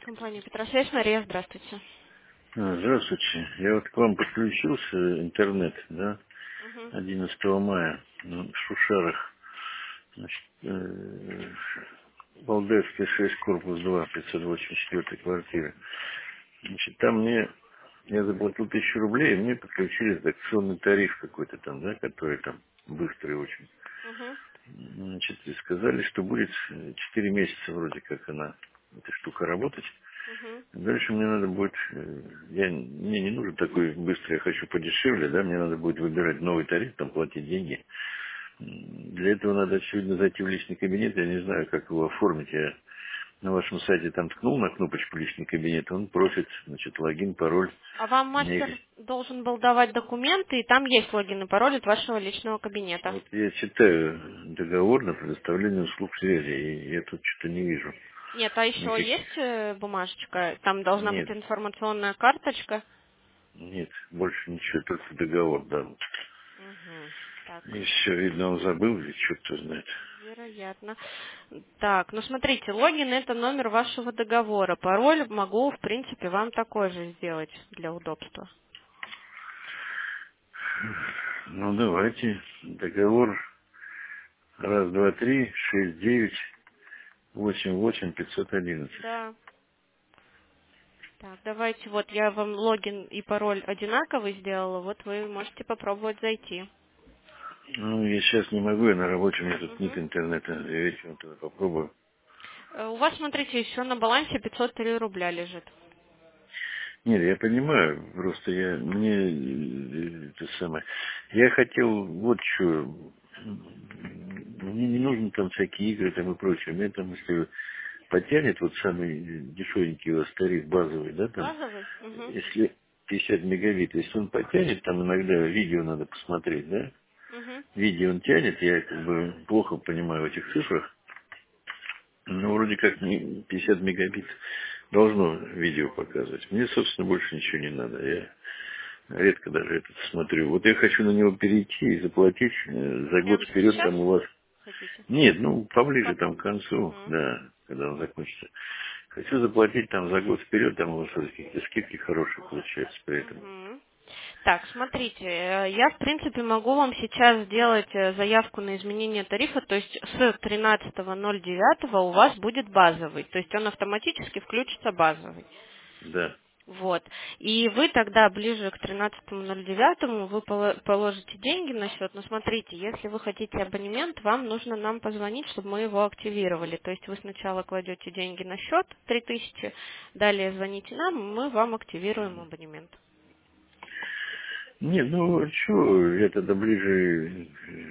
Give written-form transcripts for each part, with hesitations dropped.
Компания Петросвязь, Мария, здравствуйте. Здравствуйте. Я вот к вам подключился, интернет, да, Мгм. 11 мая, в Шушарах, значит, Валдайский 6, корпус 2, 584 квартира. Значит, там я заплатил 1000 рублей, и мне подключили акционный тариф какой-то там, да, который там быстрый очень. Мгм. Значит, и сказали, что будет 4 месяца вроде как эта штука работать. Мгм. Дальше мне надо будет, мне не нужен такой быстрый, я хочу подешевле, да, мне надо будет выбирать новый тариф, там платить деньги. Для этого надо, очевидно, зайти в личный кабинет, я не знаю, как его оформить. Я на вашем сайте там ткнул на кнопочку личный кабинет, он просит, значит, логин, пароль. А вам Мне, мастер должен был давать документы, и там есть логин и пароль от вашего личного кабинета. вот я читаю договор на предоставление услуг связи, и я тут что-то не вижу Нет, а еще никаких. есть бумажечка? Там должна быть Нет, информационная карточка. нет, больше ничего, только договор, да. Угу. Так, И все, видно, он забыл, или что-то знает. вероятно. Так, ну смотрите, логин это номер вашего договора. Пароль могу, в принципе, вам такой же сделать для удобства. Ну, давайте. Договор 1, 2, 3, 6, 9, 8, 8, 511. Да. Так, давайте, вот я вам логин и пароль одинаковый сделала, вот вы можете попробовать зайти. Ну, я сейчас не могу, я на работе, у меня тут нет Мгм. интернета. Я вечером тогда попробую. У вас, смотрите, еще на балансе 503 рубля лежит. Нет, я понимаю, просто это самое. Я хотел вот что. Мне не нужны там всякие игры там и прочее. Мне там, если потянет вот самый дешевенький у вас тариф базовый, да, там, Базовый? Угу. если 50 мегабит, если он потянет, там иногда видео надо посмотреть, да? Угу. Видео он тянет, я как бы плохо понимаю в этих цифрах, но вроде как 50 мегабит должно видео показывать. Мне, собственно, больше ничего не надо. Я редко даже это смотрю. Вот я хочу на него перейти и заплатить за год Прямо вперед сейчас там у вас. хотите? Нет, ну, поближе там Потом. к концу, Угу. да, когда он закончится. Хочу заплатить там за год вперед, там у вас какие-то скидки хорошие получаются при этом. Угу. Так, смотрите, я, в принципе, могу вам сейчас сделать заявку на изменение тарифа, то есть с 13.09 у вас будет базовый, то есть он автоматически включится базовый. Да. Вот. И вы тогда ближе к 13.09 вы положите деньги на счет. Но смотрите, если вы хотите абонемент, вам нужно нам позвонить, чтобы мы его активировали. То есть вы сначала кладете деньги на счет 3000, далее звоните нам, мы вам активируем абонемент. Нет, ну, что, я тогда ближе,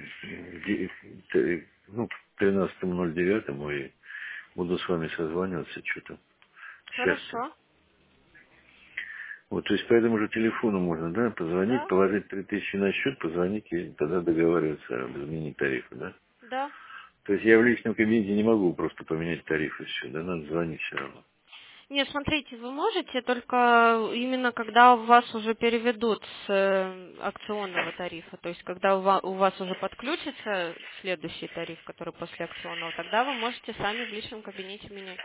ну, к 13.09 и буду с вами созваниваться, что-то. Сейчас-то. Хорошо. Вот, то есть по этому же телефону можно, да, позвонить, Да? положить 3000 на счет, позвонить и тогда договариваться об изменении тарифа, да? Да. То есть я в личном кабинете не могу просто поменять тариф и все, да, надо звонить все равно. Нет, смотрите, вы можете, только именно когда у вас уже переведут с акционного тарифа, то есть когда у вас уже подключится следующий тариф, который после акционного, тогда вы можете сами в личном кабинете менять.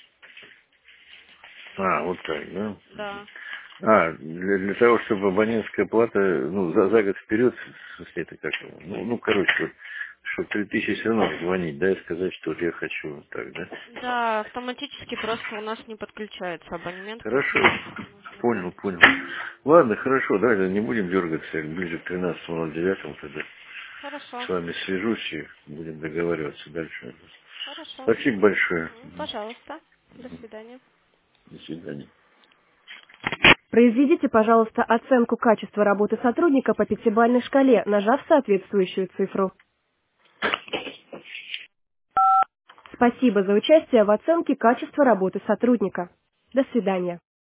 А, вот так, да? Да. Для того, чтобы абонентская плата, ну, за год вперед, в смысле, это как, ну, короче, вот, чтобы 3000 все равно звонить, да, и сказать, что вот я хочу вот так, да? Да, автоматически просто у нас не подключается абонемент к Хорошо, акционному. Нужно будет. понял. Ладно, хорошо, да, не будем дергаться, ближе к 13.09 тогда с Хорошо. вами свяжусь и будем договариваться дальше. Хорошо. Спасибо большое. Пожалуйста. До свидания. До свидания. Произведите, пожалуйста, оценку качества работы сотрудника по пятибалльной шкале, нажав соответствующую цифру. Спасибо за участие в оценке качества работы сотрудника. До свидания.